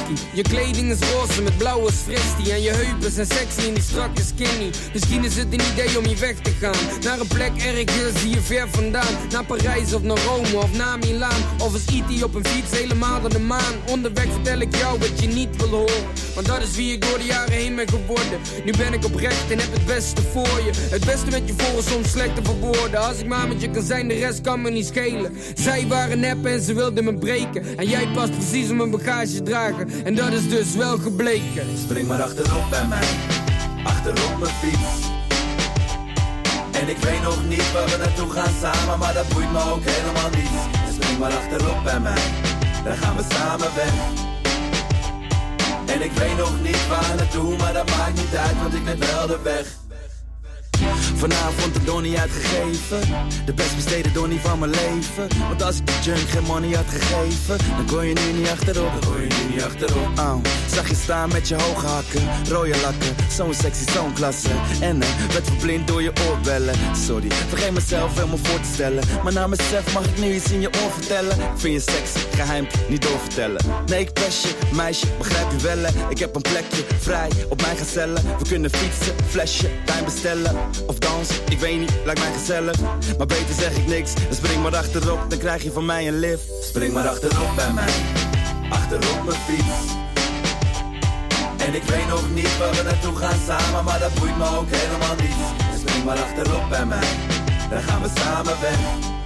whisky. Je kleding is roze met blauwe fristie. En je heupen zijn sexy en die strakke skinny. Misschien is het een idee om hier weg te gaan. Naar een plek ergens hier ver vandaan. Naar Parijs of naar Rome of naar Milaan. Of als E.T. op een fiets helemaal naar de maan. Onderweg vertel ik jou wat je niet wil horen. Want dat is wie ik door de jaren heen ben geworden. Nu ben ik oprecht en heb het beste voor je. Het beste met je voor is soms slecht te verwoorden. Als ik maar met je kan zijn, de rest kan me niet schelen. Zij waren nep en ze wilden me breken. En jij past precies op mijn bagage dragen. En dat is dus wel gebleken. Spring maar achterop bij mij, achterop mijn fiets. En ik weet nog niet waar we naartoe gaan samen, maar dat boeit me ook helemaal niet. Dus spring maar achterop bij mij, dan gaan we samen weg. En ik weet nog niet waar naartoe, maar dat maakt niet uit, want ik weet wel de weg. Vanavond de donnie uitgegeven, de best besteden donnie van mijn leven. Want als ik de junk geen money had gegeven, dan kon je nu niet achterop. Zag je staan met je hoge hakken, rode lakken, zo'n sexy, zo'n klasse. En werd verblind door je oorbellen. Sorry, vergeet mezelf helemaal voor te stellen. Maar na mezelf mag ik nu iets in je oor vertellen. Ik vind je sexy, geheim, niet doorvertellen. Nee, ik pest je, meisje, begrijp je wel. Ik heb een plekje vrij op mijn gezellen. We kunnen fietsen, flesje, wijn bestellen. Of dans, ik weet niet, lijkt mij gezellig. Maar beter zeg ik niks, dan spring maar achterop, dan krijg je van mij een lift. Spring maar achterop bij mij, achterop mijn fiets. En ik weet nog niet waar we naartoe gaan samen, maar dat boeit me ook helemaal niet. Dus spring maar achterop bij mij, dan gaan we samen weg.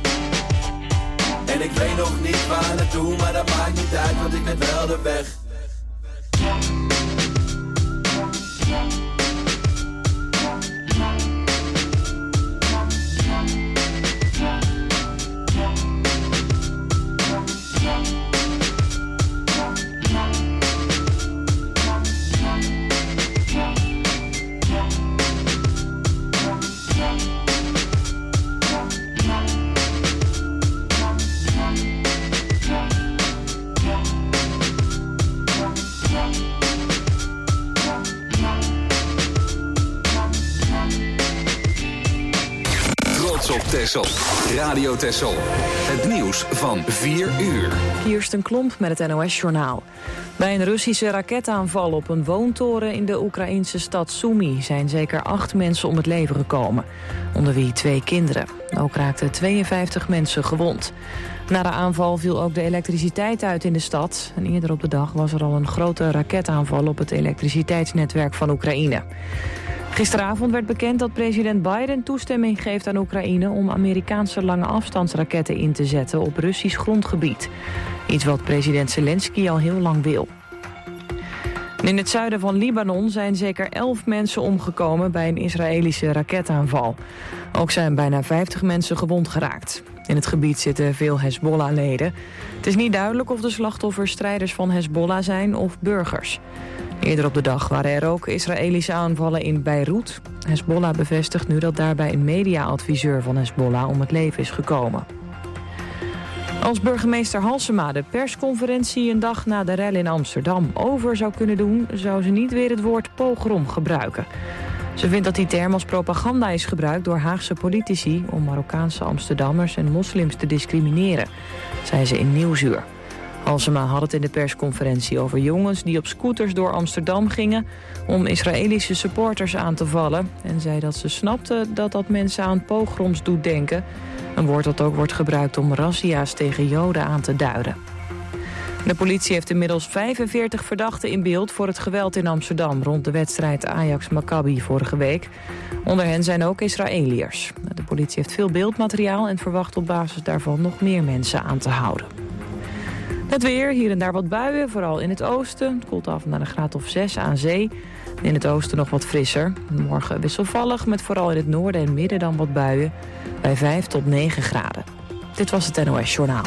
En ik weet nog niet waar naartoe, maar dat maakt niet uit, want ik weet wel de weg. Texel. Radio Texel. Het nieuws van 4 uur. Kirsten Klomp met het NOS-journaal. Bij een Russische raketaanval op een woontoren in de Oekraïnse stad Sumy zijn zeker 8 mensen om het leven gekomen. Onder wie 2 kinderen. Ook raakten 52 mensen gewond. Na de aanval viel ook de elektriciteit uit in de stad. En eerder op de dag was er al een grote raketaanval op het elektriciteitsnetwerk van Oekraïne. Gisteravond werd bekend dat president Biden toestemming geeft aan Oekraïne om Amerikaanse lange afstandsraketten in te zetten op Russisch grondgebied. Iets wat president Zelensky al heel lang wil. In het zuiden van Libanon zijn zeker 11 mensen omgekomen bij een Israëlische raketaanval. Ook zijn bijna 50 mensen gewond geraakt. In het gebied zitten veel Hezbollah-leden. Het is niet duidelijk of de slachtoffers strijders van Hezbollah zijn of burgers. Eerder op de dag waren er ook Israëlische aanvallen in Beirut. Hezbollah bevestigt nu dat daarbij een media-adviseur van Hezbollah om het leven is gekomen. Als burgemeester Halsema de persconferentie een dag na de rel in Amsterdam over zou kunnen doen, zou ze niet weer het woord pogrom gebruiken. Ze vindt dat die term als propaganda is gebruikt door Haagse politici om Marokkaanse Amsterdammers en moslims te discrimineren, zei ze in Nieuwsuur. Halsema had het in de persconferentie over jongens die op scooters door Amsterdam gingen om Israëlische supporters aan te vallen en zei dat ze snapte dat dat mensen aan pogroms doet denken. Een woord dat ook wordt gebruikt om razzia's tegen Joden aan te duiden. De politie heeft inmiddels 45 verdachten in beeld voor het geweld in Amsterdam rond de wedstrijd Ajax-Maccabi vorige week. Onder hen zijn ook Israëliërs. De politie heeft veel beeldmateriaal en verwacht op basis daarvan nog meer mensen aan te houden. Het weer, hier en daar wat buien, vooral in het oosten. Het koelt af naar een graad of 6 aan zee. In het oosten nog wat frisser. Morgen wisselvallig, met vooral in het noorden en midden dan wat buien. Bij 5 tot 9 graden. Dit was het NOS Journaal.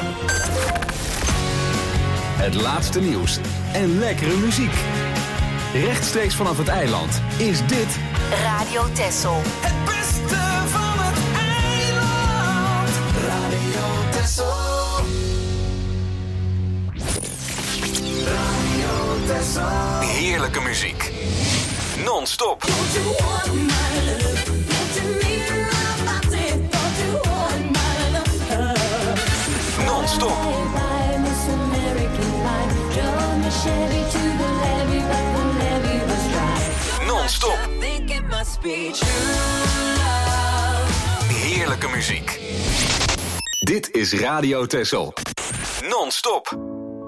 Het laatste nieuws en lekkere muziek. Rechtstreeks vanaf het eiland is dit Radio Texel. Het beste van het eiland. Radio Texel. Radio Texel. heerlijke muziek. Non-stop. Non-stop. Non-stop. Heerlijke muziek. Dit is Radio Texel. Non-stop.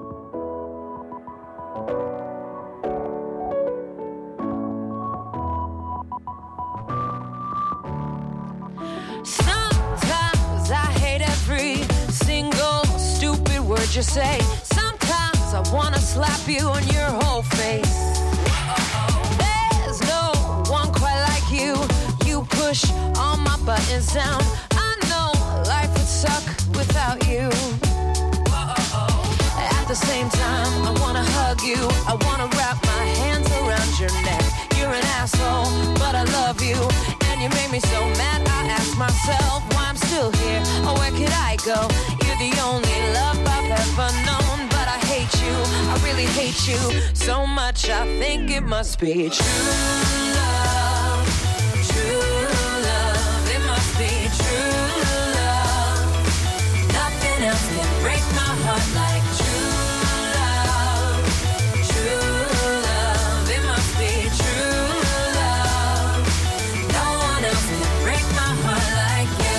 Sometimes I hate every single stupid word you say. Sometimes I wanna slap you on your whole face. There's no one quite like you. You push all my buttons down. I know life would suck without you. At the same time, I wanna hug you. I wanna wrap my hands around your neck. You're an asshole, but I love you. And you made me so mad, I ask myself why I'm still here. Or where could I go? You're the only love I've ever known. But I hate you, I really hate you so much, I think it must be true love. True love, it must be true love. Nothing else can break my heart like true love. True love, it must be true love. No one else can break my heart like you.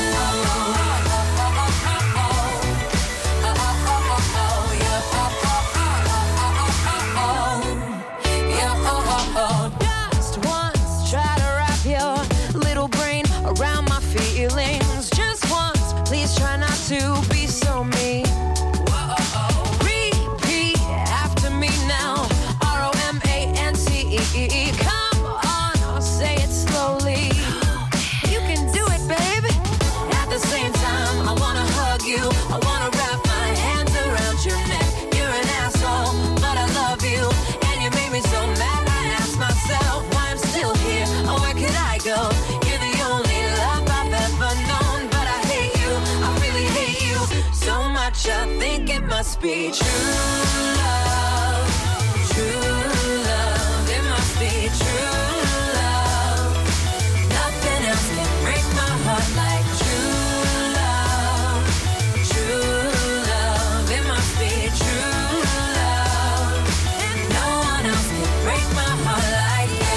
Just once, try to wrap your little brain around my feelings. Just once, please try not to be so mean. Repeat after me now. ROMANCE. Come on, I'll say it slowly. You can do it, baby. At the same time, I wanna hug you. I wanna wrap my hands around your neck. You're an asshole, but I love you. And you made me so mad, I ask myself why I'm still here. Or where could I go? You're the only love I've ever known. But I hate you, I really hate you so much, I think it must be true love. True love, it must be true love. Nothing else can break my heart like true love. True love, it must be true love. And no one else can break my heart like you.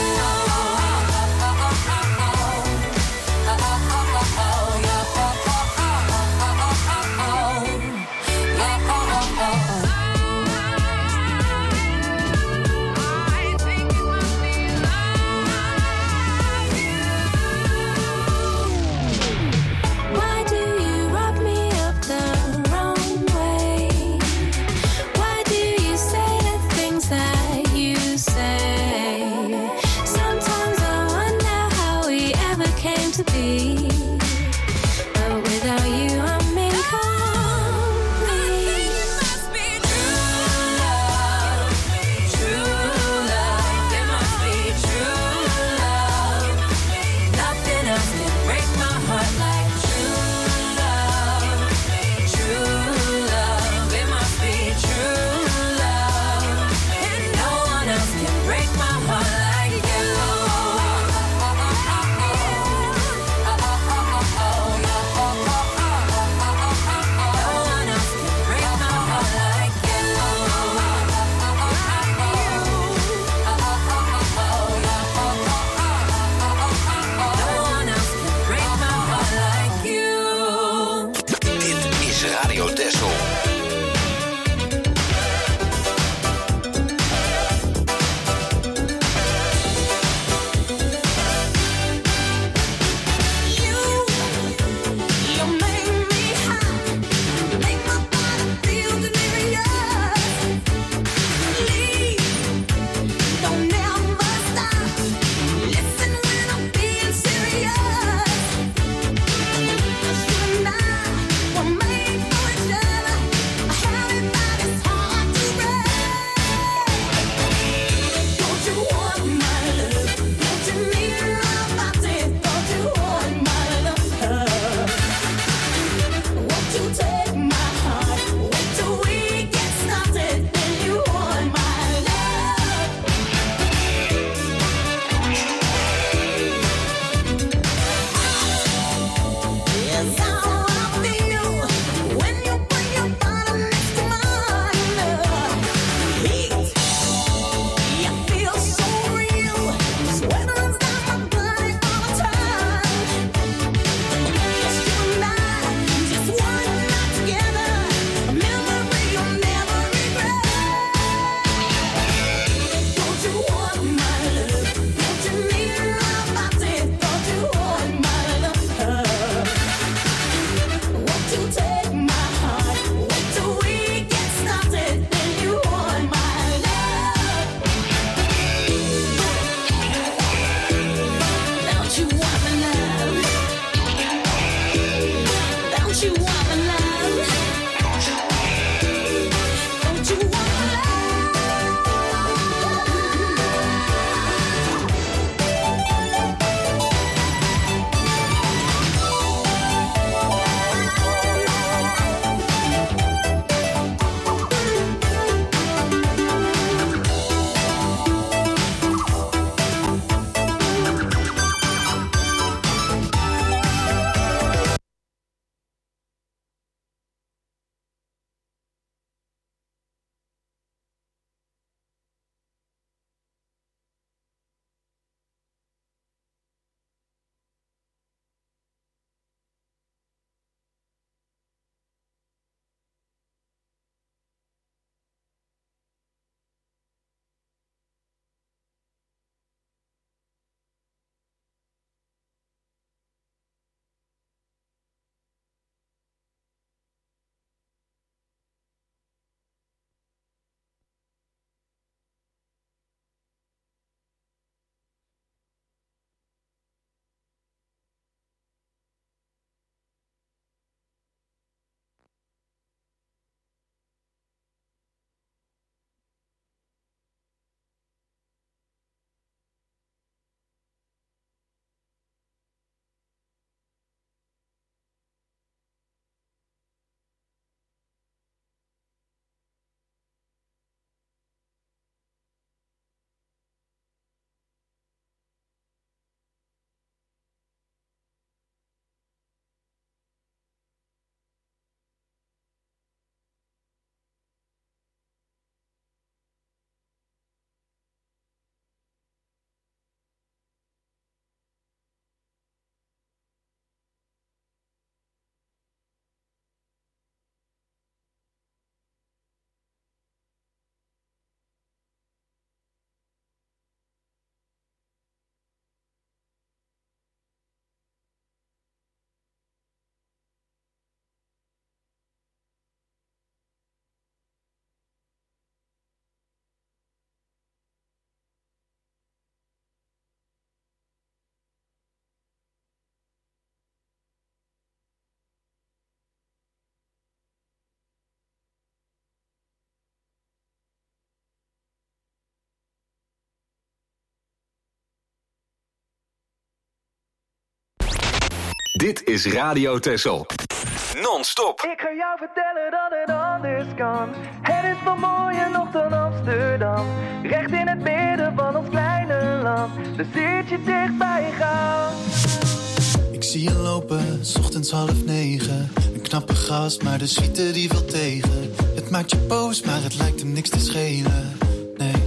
Dit is Radio Texel. Non-stop. Ik ga jou vertellen dat het anders kan. Het is veel mooier nog dan Amsterdam. Recht in het midden van ons kleine land. Daar zit je dichtbij gaan. Ik zie je lopen, 's ochtends 8:30. Een knappe gast, maar de suite die wil tegen. Het maakt je boos, maar het lijkt hem niks te schelen. Nee.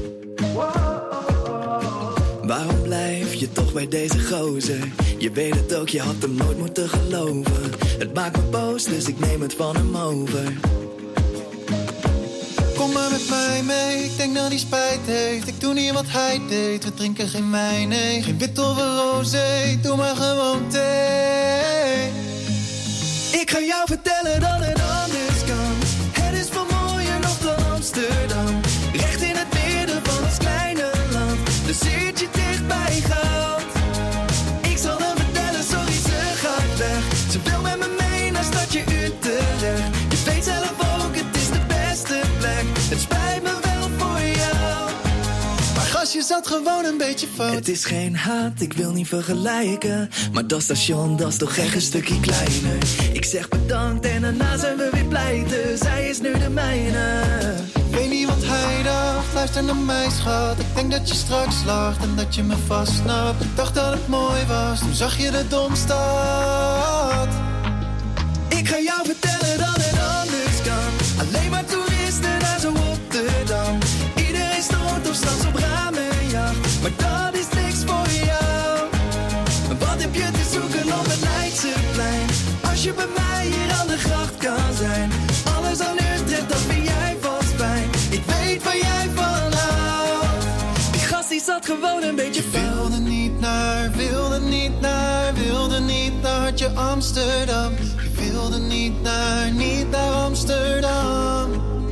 Waarom blijf je toch bij deze gozer? Je weet het ook, je had hem nooit moeten geloven. Het maakt me boos, dus ik neem het van hem over. Kom maar met mij mee, ik denk dat hij spijt heeft. Ik doe niet wat hij deed, we drinken geen wijn, nee. Geen wit of een rosé, doe maar gewoon thee. Ik ga jou vertellen dat het anders kan. Het is veel mooier nog dan Amsterdam. Recht in het midden van ons kleine land. Dus zit je dichtbij gaat. Ik zal hem vertellen, sorry ze gaat weg. Ze wil met me mee naar stadje Utrecht. Je weet zelf ook, het is de beste plek. Het spijt me wel voor jou. Maar gast, je zat gewoon een beetje fout. Het is geen haat, ik wil niet vergelijken. Maar dat station, dat is toch echt een stukje kleiner. Ik zeg bedankt en daarna zijn we weer pleiten. Zij is nu de mijne. Ik weet niet wat hij dacht, luister naar mij schat. Ik denk dat je straks lacht en dat je me vastsnapt. Ik dacht dat het mooi was, toen zag je de Domstad. Ik ga jou vertellen dat het anders kan. Alleen maar toeristen naar zo Rotterdam. Iedereen stort op straks op ramenjacht. Maar dat is niks voor jou. Wat heb je te zoeken op het Leidseplein? Als je bij mij hier aan de gracht kan zijn. Alles aan Utrecht, dat vind jij vast fijn. Ik weet waar jij van houdt. Die gast die zat gewoon een beetje fout. Wilde niet naar, wilde niet naar, wilde niet naar Hartje Amsterdam. Je wilde niet naar Amsterdam.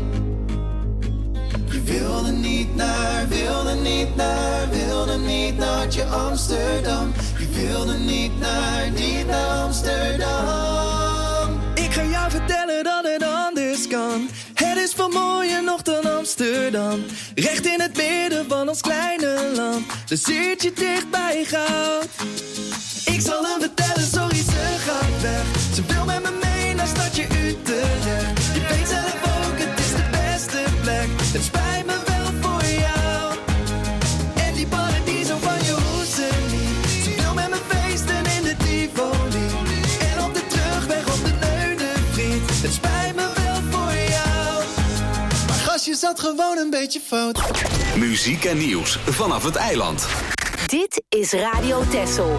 Je wilde niet naar, wilde niet naar, wilde niet naar Hartje Amsterdam. Je wilde niet naar Amsterdam. Ik ga jou vertellen dat het anders kan. Het is veel mooier nog dan Amsterdam. Recht in het midden van ons kleine land. Dus zit je dichtbij gaat. Ik zal hem vertellen, sorry ze gaat weg. Ze wil met me mee naar stadje Utrecht. Je weet zelf ook, het is de beste plek. Het spijt me wel voor jou. En die paradiso van je hoezen niet. Ze wil met me feesten in de Tivoli. En op de terugweg op de Neudenvriet. Het spijt me wel voor jou. Maar gast, je zat gewoon een beetje fout. Muziek en nieuws vanaf het eiland. Dit is Radio Texel.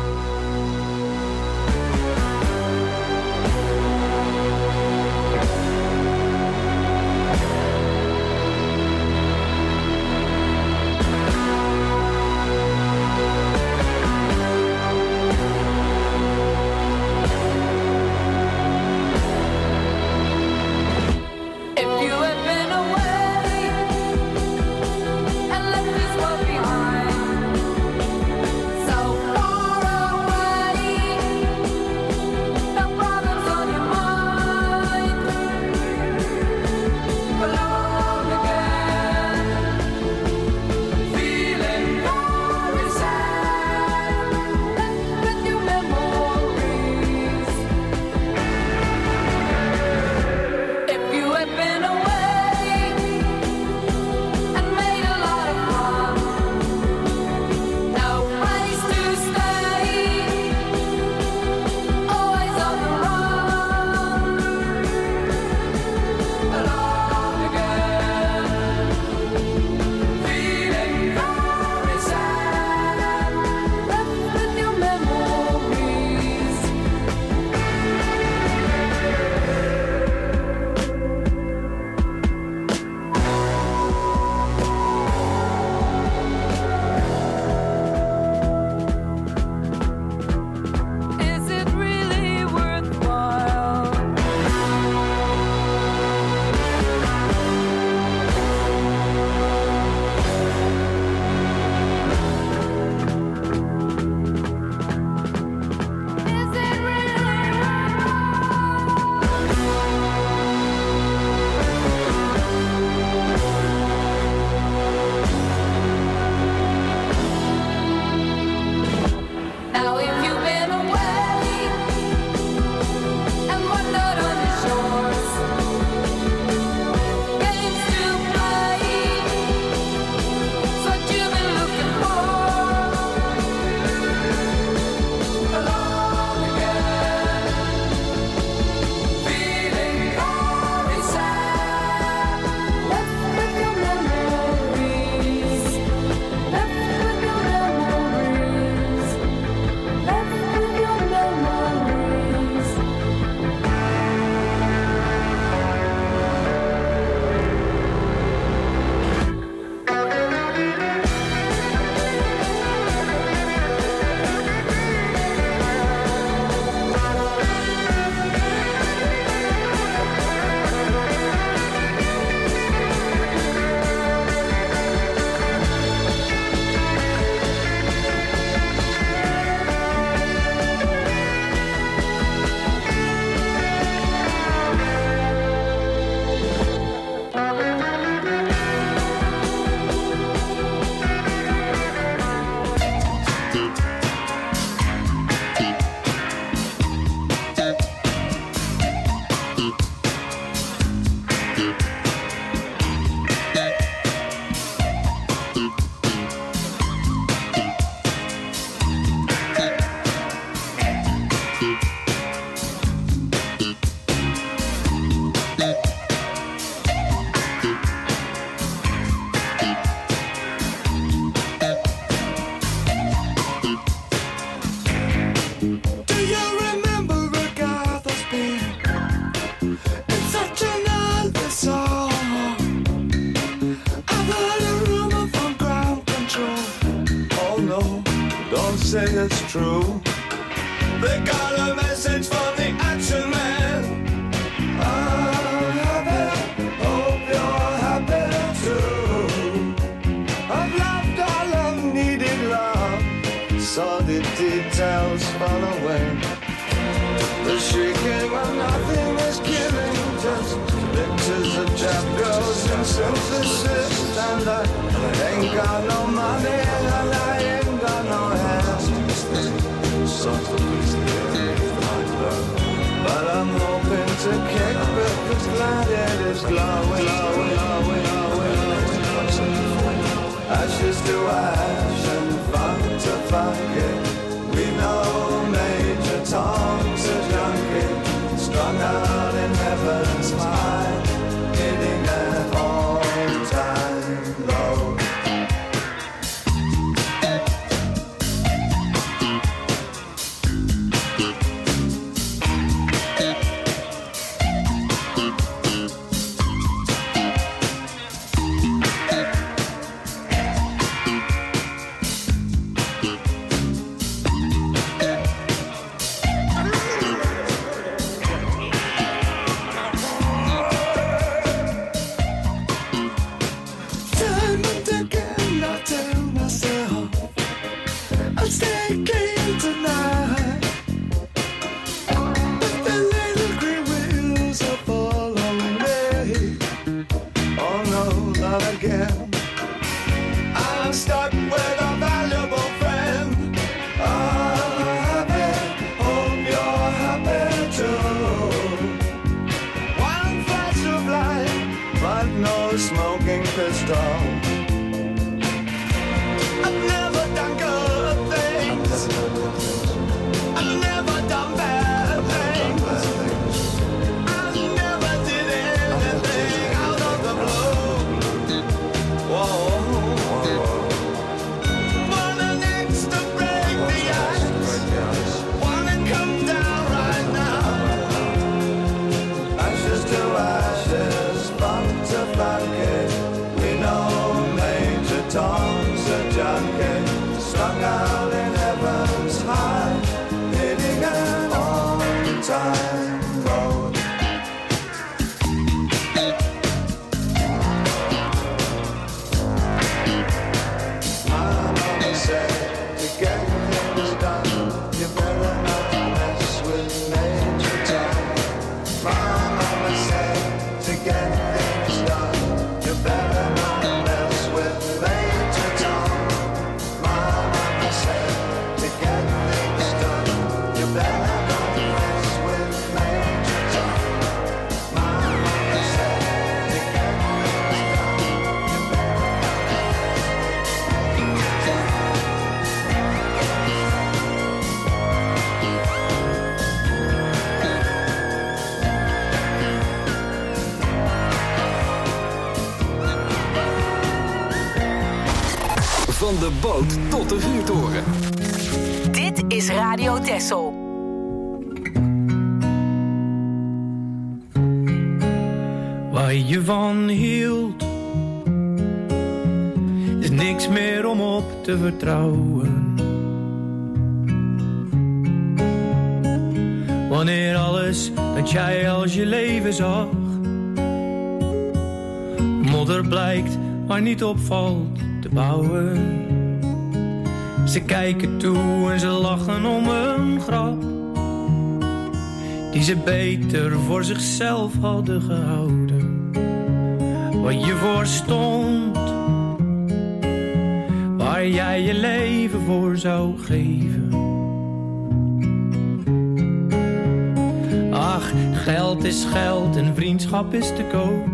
So far away. say it's true. They got a message from the Action Man. I'm happy, hope you're happy too. I've loved all I've needed love, saw the details fall away. The shrieking when nothing is killing, just pictures of chap girls and synthesis. And I ain't got no money and I ain't got no hands. But I'm hoping to kick because glad it is glowing. Ashes to ash and funk to funk it. We know Major Tom's a junkie, strung out in heaven's high, hitting an all-time low. Van de boot tot de vuurtoren. Dit is Radio Texel. Waar je van hield, is niks meer om op te vertrouwen. Wanneer alles dat jij als je leven zag, modder blijkt maar niet opvalt te bouwen. Ze kijken toe en ze lachen om een grap die ze beter voor zichzelf hadden gehouden. Wat je voor stond, waar jij je leven voor zou geven. Ach, geld is geld en vriendschap is te koop.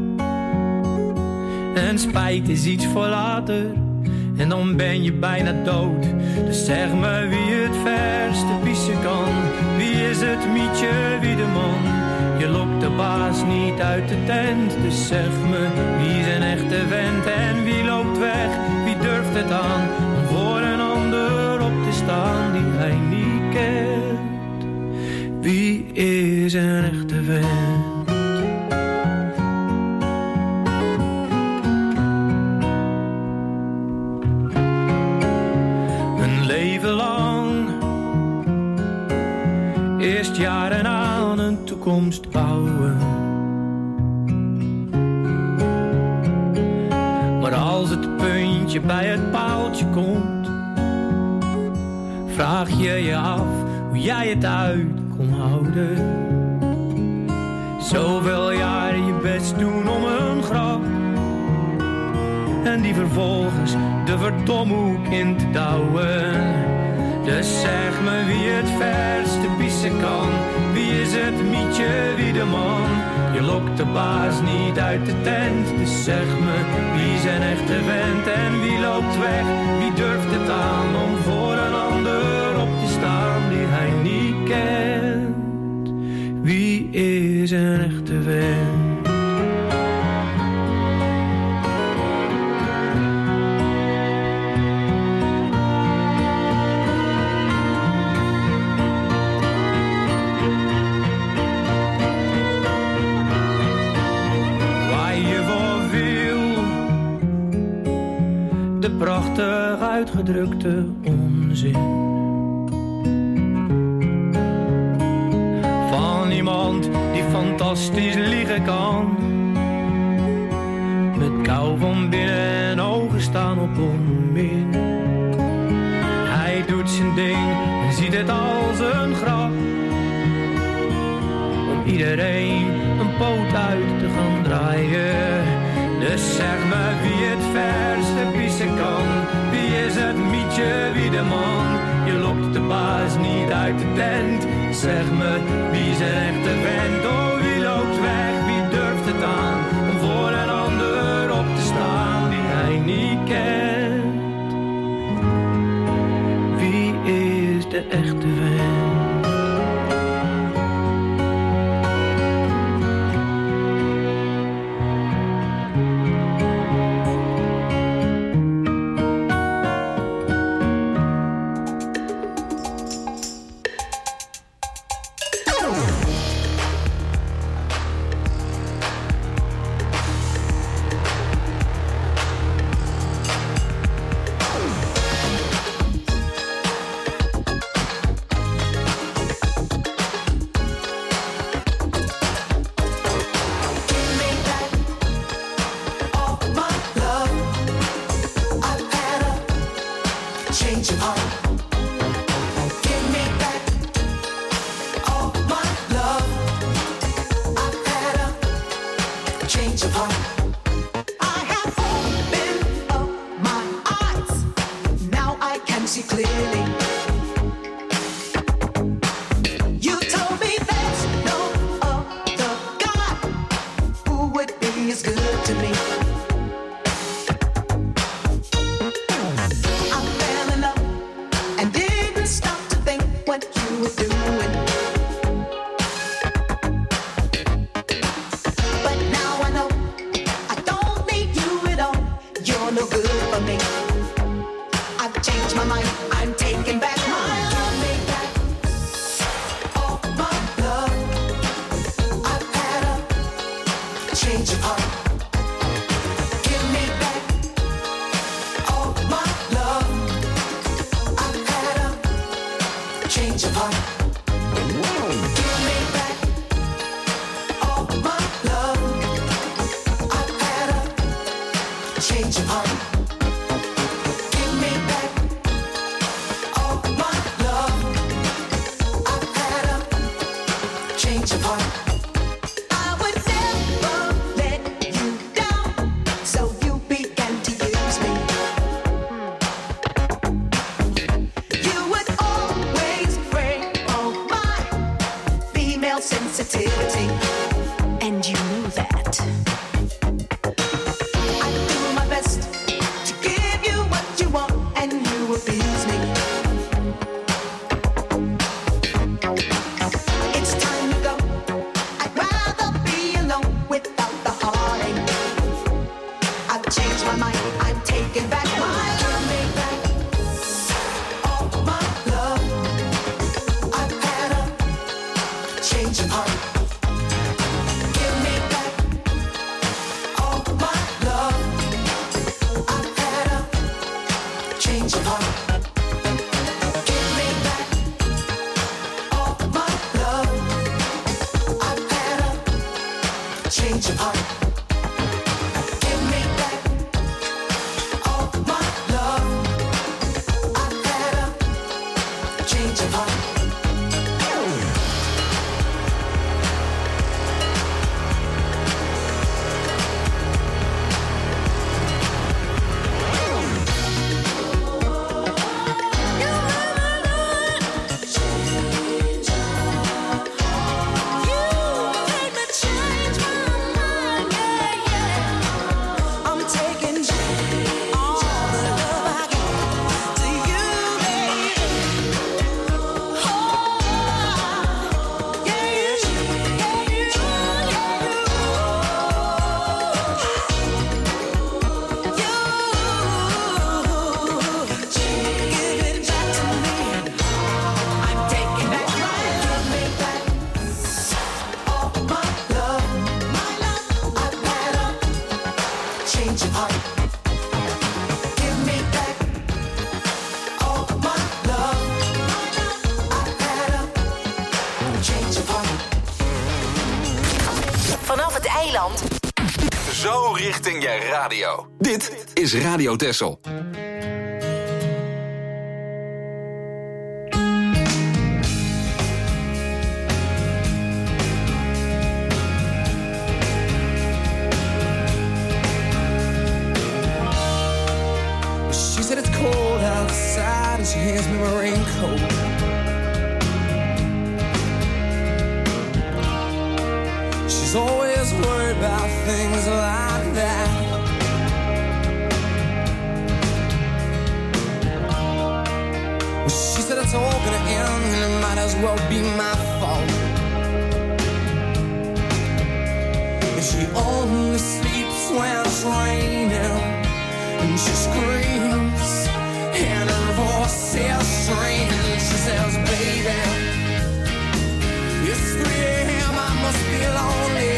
En spijt is iets voor later, en dan ben je bijna dood. Dus zeg me wie het verste pissen kan. Wie is het mietje, wie de man? Je lokt de baas niet uit de tent. Dus zeg me wie is een echte vent en wie loopt weg? Wie durft het aan om voor een ander op te staan die hij niet kent? Wie is een echte vent? leven lang. Eerst jaren aan een toekomst bouwen. Maar als het puntje bij het paaltje komt, vraag je je af hoe jij het uit kon houden. Zoveel jaren je best doen om een grap, en die vervolgens de verdomhoek in te douwen. Dus zeg me wie het verste pissen kan. Wie is het mietje, wie de man? Je lokt de baas niet uit de tent. Dus zeg me wie zijn echte vent en wie loopt weg? Wie durft het aan om voor een ander op te staan die hij niet kent? Wie is een echte vent? Prachtig uitgedrukte onzin van iemand die fantastisch liegen kan, met kou van binnen en ogen staan op onmin. Hij doet zijn ding en ziet het als een grap, om iedereen een poot uit te gaan draaien. Dus zeg me wie het verste pissen kan. Wie is het mietje, wie de man? Je lokt de baas niet uit de tent. Zeg me wie zijn echte vent. Oh, wie loopt weg, wie durft het aan om voor een ander op te staan die hij niet kent? Wie is de echte vent? zo richting je radio. Dit is Radio Texel. She said it's cold outside and she hands me my raincoat. She's always worried about things like that. Well, she said it's all gonna end and it might as well be my fault. And she only sleeps when it's raining. And she screams, and her voice is strange. She says, baby, it's 3 a.m., I must be lonely.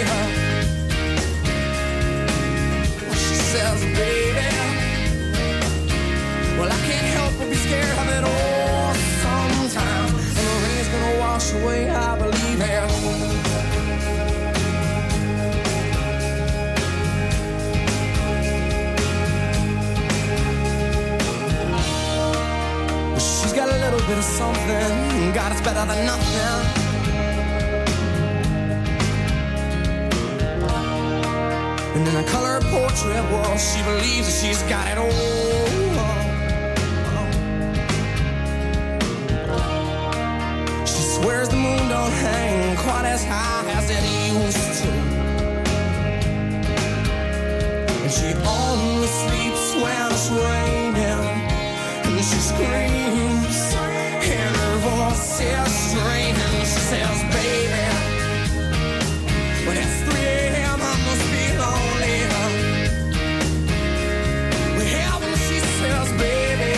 She says, baby, well, I can't help but be scared of it all sometimes. And the rain's gonna wash away, I believe it. Got a little bit of something, God, it's better than nothing. And in a color portrait, well, she believes that she's got it all. She swears the moon don't hang quite as high as it used to. And she only sleeps when it's raining. And she screams, and her voice is strange. And she says, baby, when it's 3 a.m., I must be lonely. Well, when she says, baby,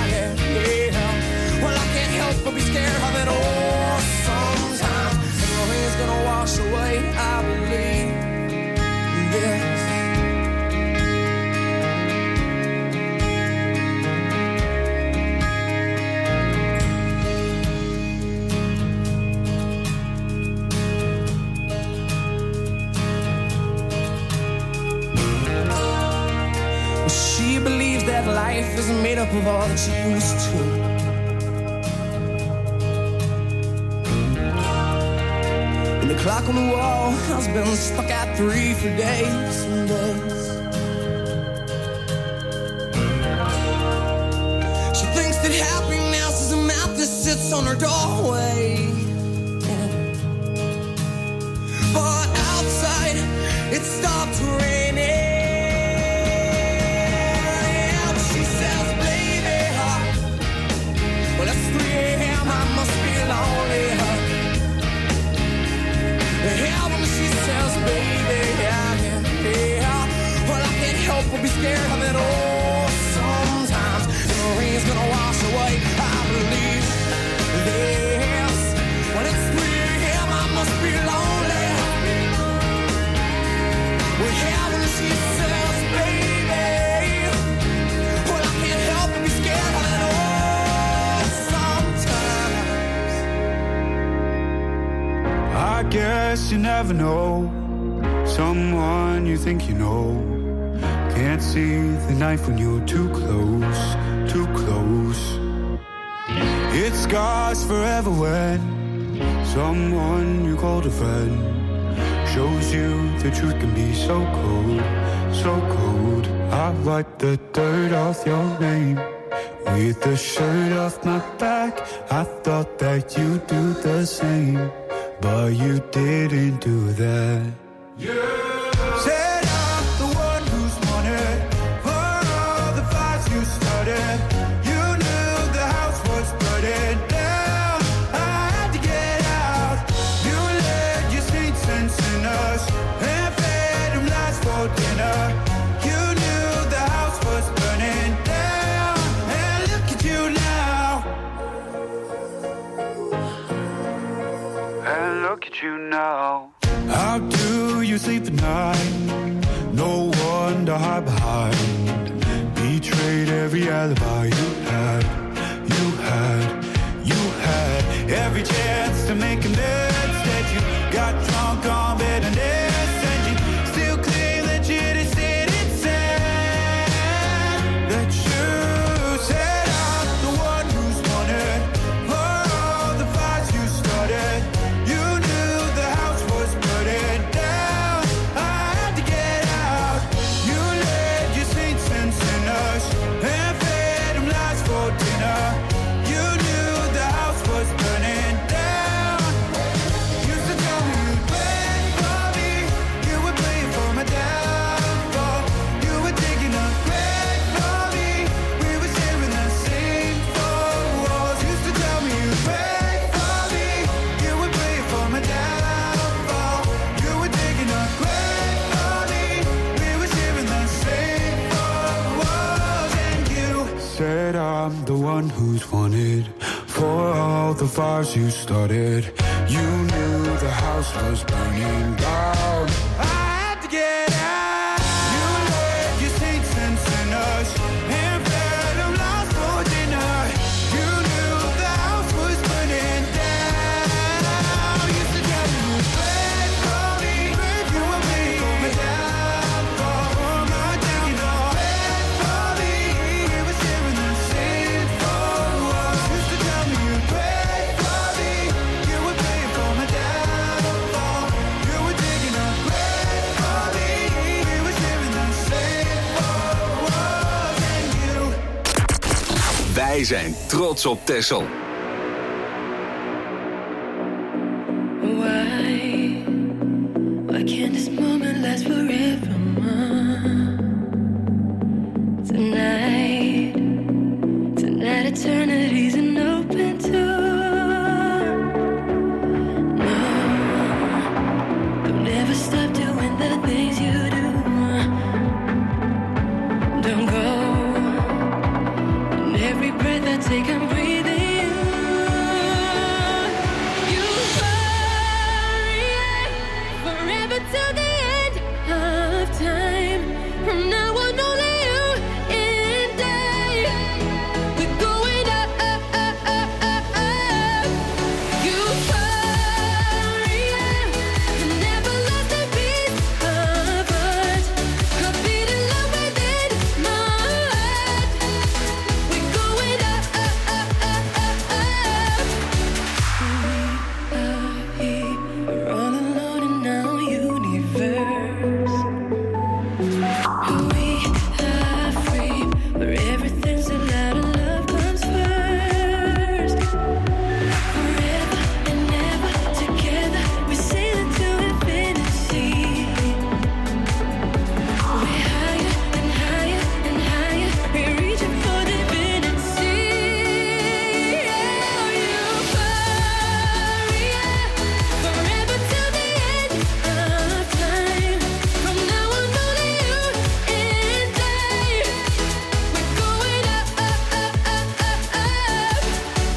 well, I can't help but be scared of it all sometimes. And the rain's gonna wash away, I believe this. She believes that life is made up of all that she used to. And the clock on the wall has been stuck at 3 for days and days. She thinks that happiness is a map that sits on her doorway. But outside, it stopped raining. Help but be scared of it all sometimes. And the rain's gonna wash away, I believe this. When it's 3 a.m., I must be lonely. Well, yeah, when she says, baby, well, I can't help but be scared of it all sometimes. I guess you never know someone you think you know. Can't see the knife when you're too close, too close. It scars forever when someone you called a friend shows you the truth can be so cold, so cold. I wipe the dirt off your name with the shirt off my back. I thought that you'd do the same, but you didn't do that. Yeah. You now. How do you sleep at night? No one to hide behind. Betrayed every alibi you had. You had every chance to make amends. Instead you got drunk on bed and said you still claim that you didn't. said I'm the one who's wanted for all the fires you started. You knew the house was burning down. I had to get out. You led your saints and sinners and fed them lost for dinner. You knew the house was burning down. You used to tell me you pray for me, you were me for my downfall, for my downfall. Pray for me, he was hearing the same for us. Used to tell me you pray for me, you were praying for my downfall. You were digging up bread for me, he was hearing the same for us and you. Wij zijn trots op Texel. Why can't this moment last forever, Tonight eternity's an open door. No, don't ever stop doing the things you do. Don't go. And every breath I take, I'm breathing you. Euphoria, forever till the end of time. From now on, only you and I. We're going up, up, up, up, up, up. Euphoria, never lost a piece of us. A beat in love within my heart. We're going up, up, up, up, up, up. We are here, we're all alone in our universe. We are free, where everything's allowed and love comes first. Forever and ever together, we sail into infinity. We're higher and higher and higher, we're reaching for divinity. Oh, euphoria, forever till the end of time. From now on, only you and I. We're going up, up, up, up, up, up.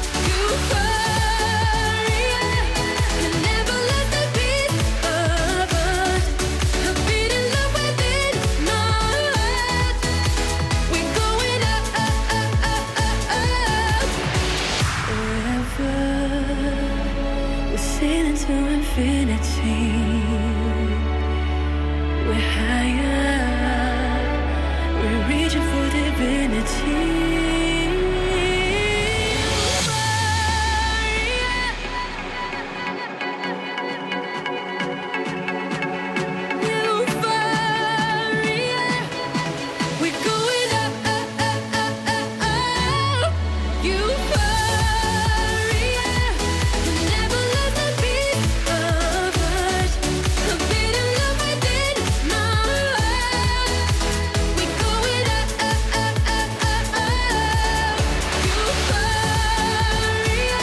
Euphoria, you never lost a piece of us. A beat in love within my heart. We're going up, up, up, up, up, up. Forever, we're sailing to infinity. We're higher, we're reaching for divinity. Euphoria, we're going up, up, up, up, up, up. Euphoria, never lost a piece of us. A beat in love within my heart. We're going up, up, up, up, up, up. Euphoria.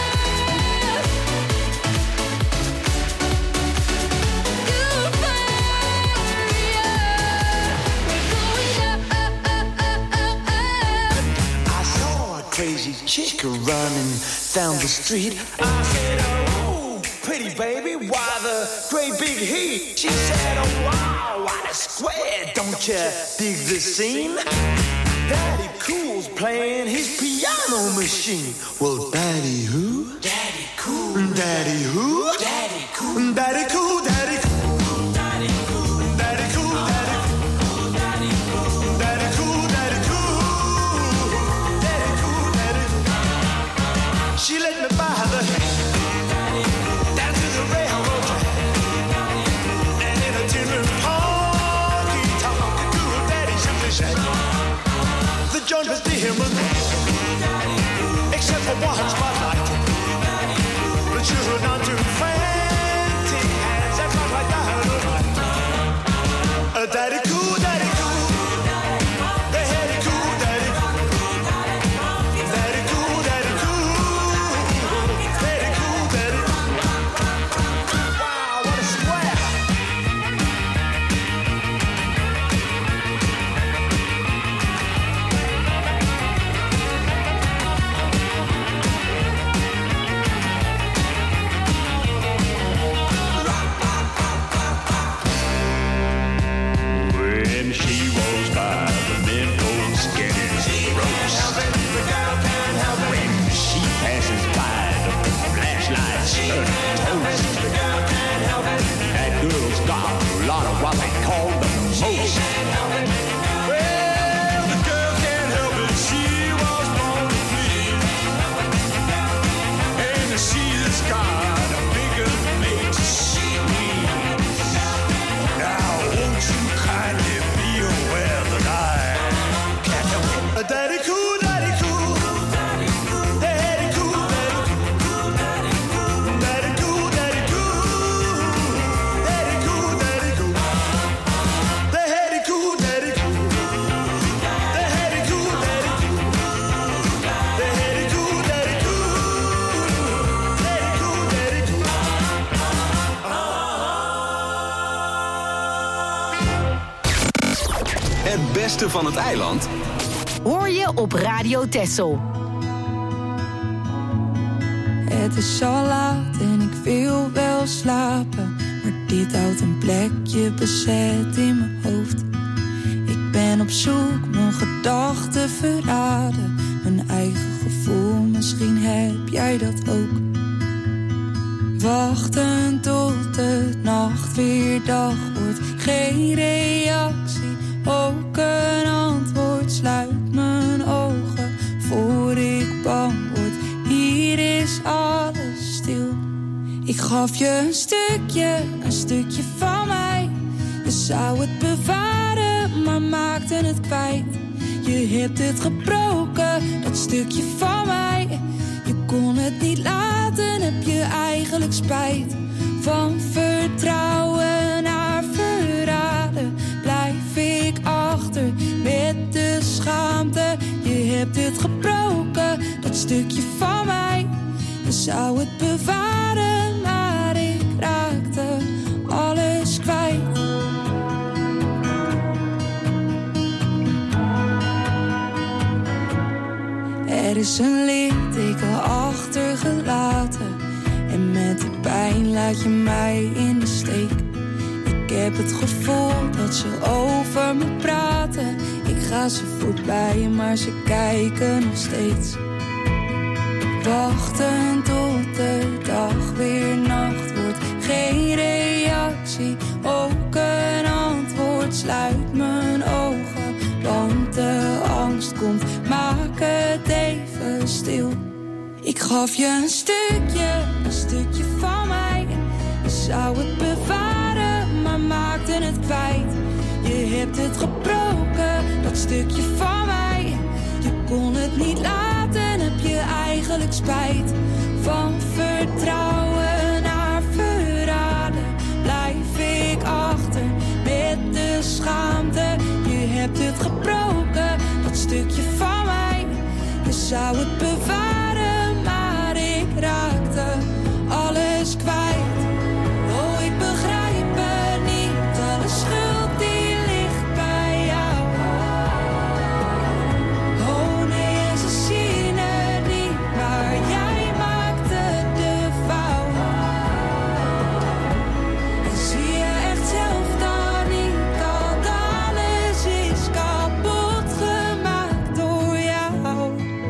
I saw a crazy chick running down the street. I said, oh, pretty baby, why the great big heat? She said, oh, wow, what a square, don't you dig the scene? Daddy Cool's playing his piano machine. Well, Daddy who? Daddy Cool. Daddy who? Daddy Cool. Daddy Cool, Daddy Cool. Daddy Cool, Daddy Cool, Daddy Cool. Daddy Cool, Daddy Cool, Daddy Cool. Daddy Cool, Daddy Cool. She let me by the hand down to the railroad track. And in a tin roof honky tonk to her daddy simply said, the joint was dim except for one spotlight. But you were not too frantic as I beste van het eiland hoor je op Radio Texel. Het is al laat en ik wil wel slapen, maar dit houdt een plekje bezet in mijn hoofd. Ik ben op zoek, mijn gedachten verraden, mijn eigen gevoel, misschien heb jij dat ook. Wachten tot de nacht weer dag wordt, geen reactie, ook een antwoord. Sluit mijn ogen voor ik bang word, hier is alles stil. Ik gaf je een stukje van mij. Je zou het bewaren, maar maakte het kwijt. Je hebt het gebroken, dat stukje van mij. Je kon het niet laten, heb je eigenlijk spijt. Van vertrouwen naar verraden blijf ik achter met de schaamte. Je hebt het gebroken, dat stukje van mij. Je zou het bewaren, maar ik raakte alles kwijt. Er is een litteken achtergelaten en met de pijn laat je mij in de steek. Ik heb het gevoel dat ze over me praten. Ik ga ze voorbij, maar ze kijken nog steeds. Wachten tot de dag weer nacht wordt, geen reactie, ook een antwoord. Sluit mijn ogen, want de angst komt, maak het even stil. Ik gaf je een stukje van mij. Je zou het bewaren, maar maakte het kwijt. Je hebt het gebroken, dat stukje van mij. Je kon het niet laten, heb je eigenlijk spijt. Van vertrouwen naar verraden blijf ik achter met de schaamte. Je hebt het gebroken, dat stukje van mij. Je zou het bewaren, maar ik raakte alles kwijt. Oh, ik begrijp het niet, alle schuld die ligt bij jou. Oh nee, ze zien het niet, maar jij maakte de fout. En zie je echt zelf dan niet dat alles is kapot gemaakt door jou.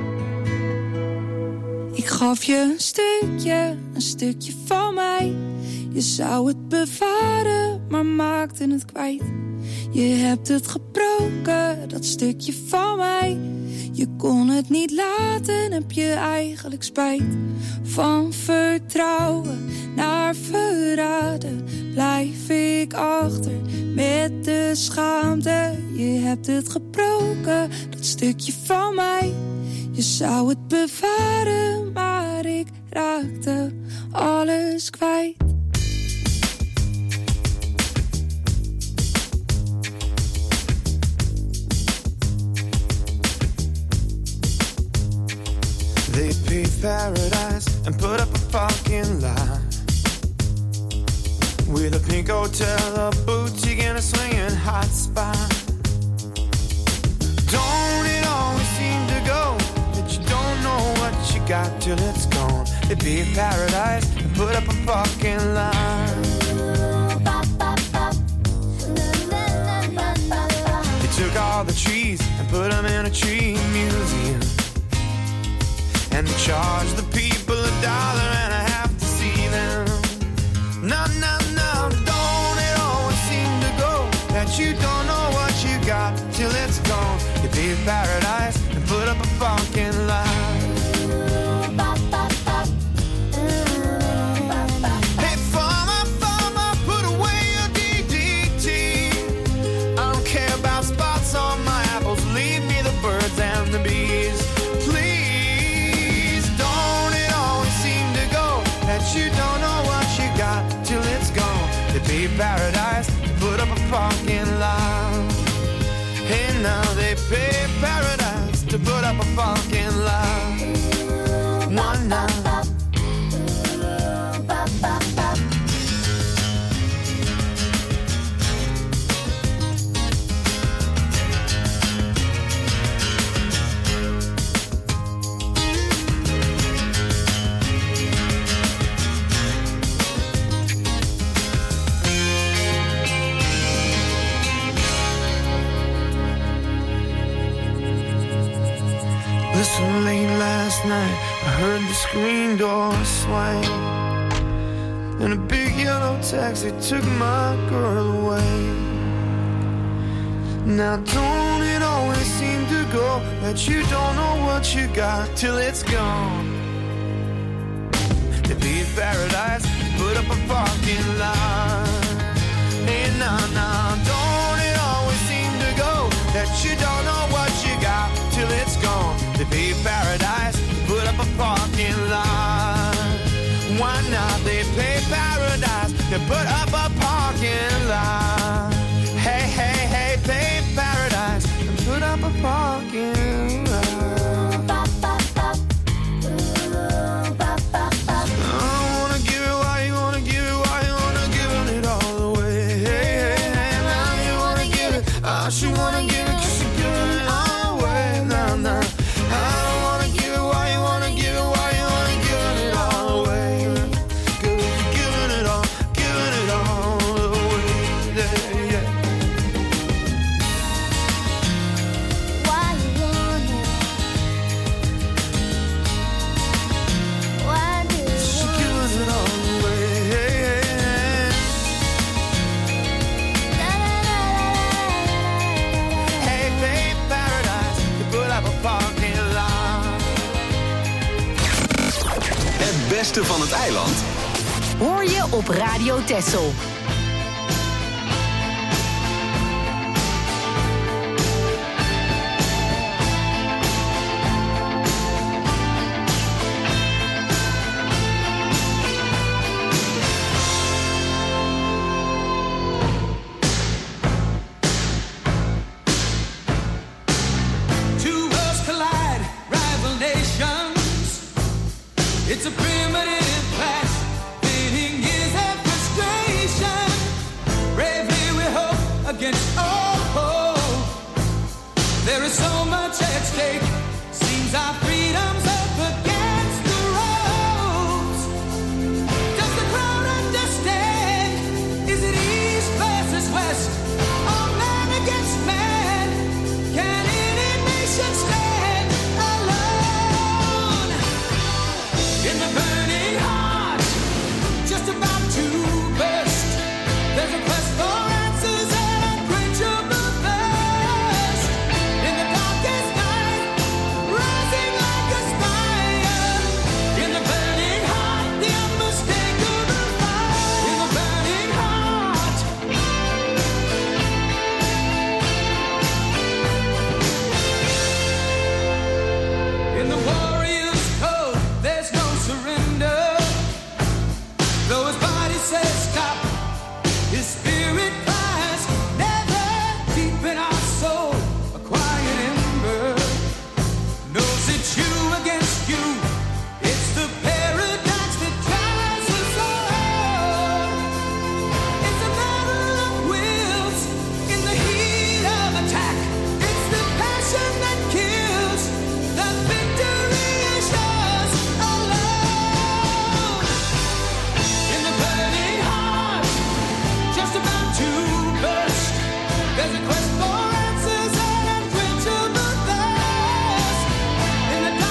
Ik gaf je een stukje van mij. Je zou het bewaren, maar maakte het kwijt. Je hebt het gebroken, dat stukje van mij. Je kon het niet laten, heb je eigenlijk spijt. Van vertrouwen naar verraden blijf ik achter met de schaamte. Je hebt het gebroken, dat stukje van mij. Je zou het bewaren, maar ik raakte alles kwijt. They paved paradise and put up a parking lot with a pink hotel, a boutique and a swinging hot spot. Don't it always seem to go that you don't know what you got till it's gone? They paved paradise and put up a parking lot. They took all the trees and put them in a tree museum. And charge the people $1.50 to see them. No, no, no, don't it always seem to go that you don't know what you got till it's gone? You pay paradise and put up a parking lot. Hey, farmer, put away your DDT. I don't care about spots on my apples. Leave me the birds and the bees. You don't know what you got till it's gone. They pay paradise to put up a parking lot. Hey, now they pay paradise to put up a parking lot. One now. late last night, I heard the screen door swing, and a big yellow taxi took my girl away. Now don't it always seem to go that you don't know what you got till it's gone? To be in paradise, put up a parking lot. Hey, nah, don't it always seem to go that you don't know what you got till it's gone? To be in paradise, put up a parking lot. Why not? They pay paradise to put up a parking lot. Hey, pay paradise and put up a parking lot. She wanna give it 'cause she give it all away. Nah, nah. I don't wanna give it. Why you wanna give it? Why you wanna give it all away? Girl, you're giving it all away. Yeah, yeah. Why you wanna? Why do you She giving it all away. Het beste van het eiland hoor je op Radio Texel. It's a primitive clash, fitting years of frustration. Bravely we hope against all hope. There is so much at stake. Seems our freedom's up against the ropes. Does the crowd understand? Is it east versus west? Or man against man? Can any nation stand alone? In the burning heart, just about to burst, there's a quest for answers and unquenchable thirst. In the darkest night, rising like a spire. In the burning heart, the unmistakable fire. In the burning heart. In the warrior's code, there's no surrender. Though his body says stop, his spirit cries never. Deep in our soul, a quiet ember knows it's you against you. It's the paradox that drives us all. It's a battle of wills in the heat of attack. It's the passion that kills. The victory is yours alone. In the burning heart, just about to burst, there's a quest for answers and unquenchable thirst. In the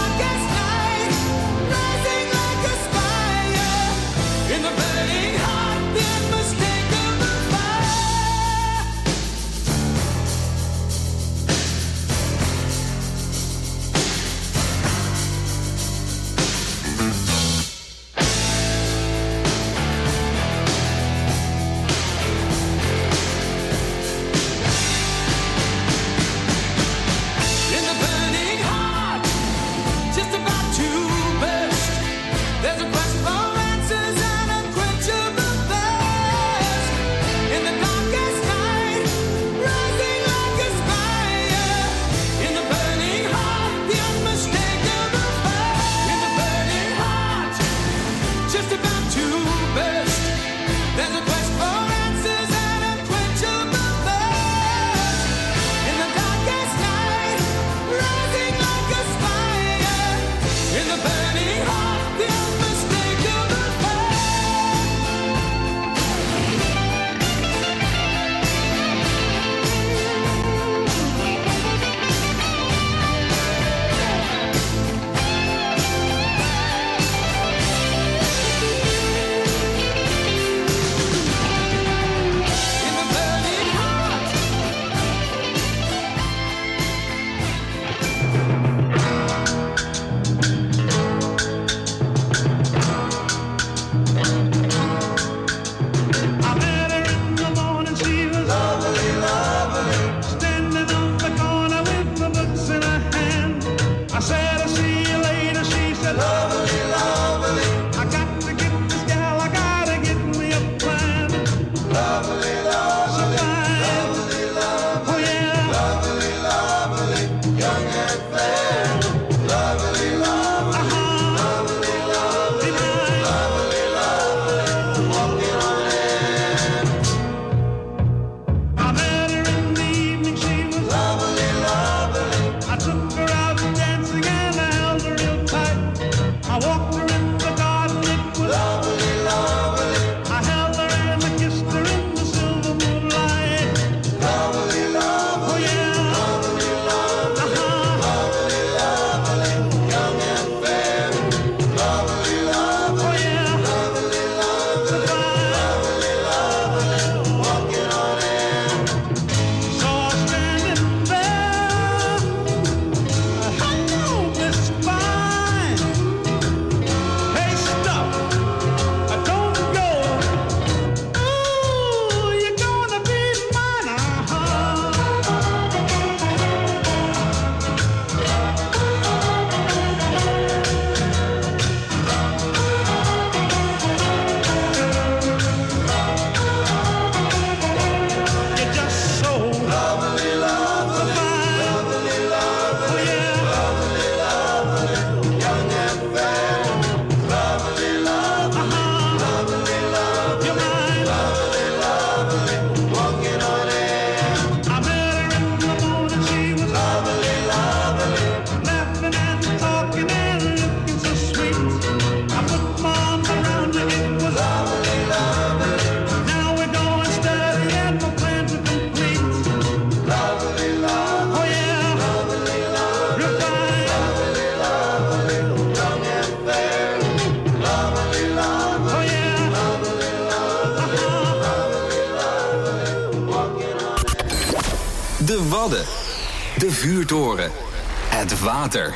Wadden, de vuurtoren, het water.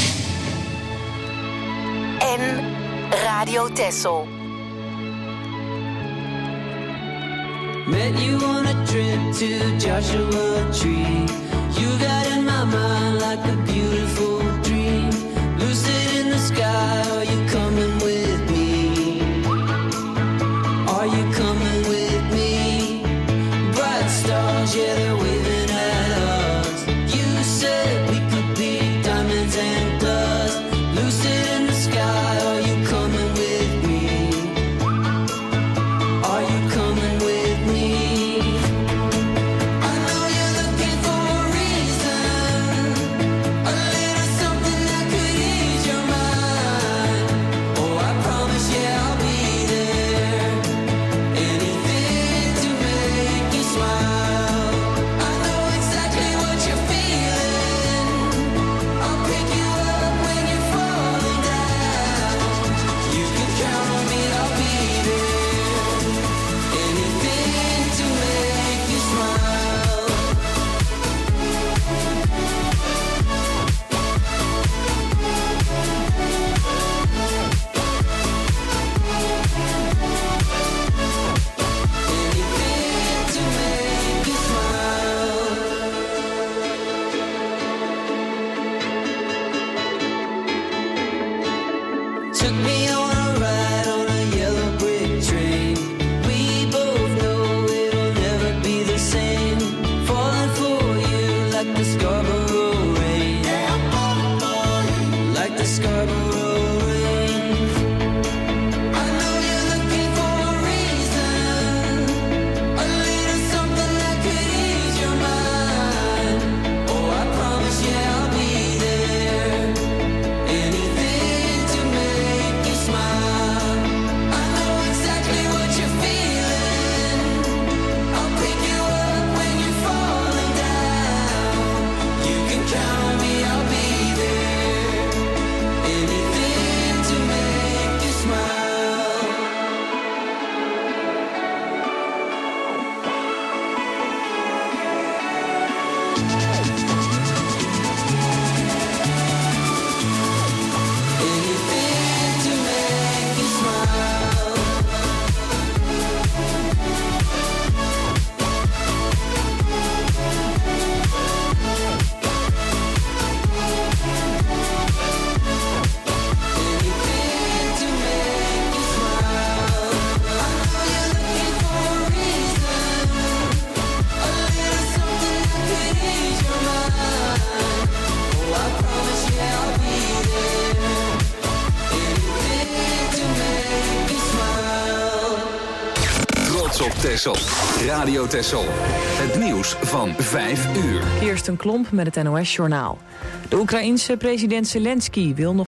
En Radio Texel. Met you on a trip to Joshua Tree. You got in my mind like a beautiful dream. Lucid in the sky, are you coming with me? Are you coming with me? Bright stars, yeah, they're waving at us. You said we could be diamonds and dust. Lucid in the sky, are you coming with me? Are you coming with me? I know you're looking for a reason, a little something that could ease your mind. Oh, I promise, yeah, I'll be there. Anything to make you smile. I know exactly what you're feeling. I'll pick you up when you're falling down. You can count on me, I'll be there. Anything to make you smile. Anything to make you smile. Took me on a ride on a yellow brick train. We both know it'll never be the same. Falling for you like the Scarborough rain. Like the Scarborough rain. I know you're looking for a reason, a little something that could ease your mind. Oh, I promise, yeah, I'll be there. Anything to make you smile. I know exactly what you're feeling. I'll pick you up when you're falling down. You can count on me, I'll be there. Anything to make you smile. Anything to make you smile. Anything to make you smile. I know you're looking for a reason, a little something that could ease your mind. Oh, I promise, yeah, I'll be there. Anything to make you smile. Trots op Texel. Radio Texel. Het nieuws van 5 uur. Kirsten Klomp met het NOS-journaal. De Oekraïense president Zelensky wil nog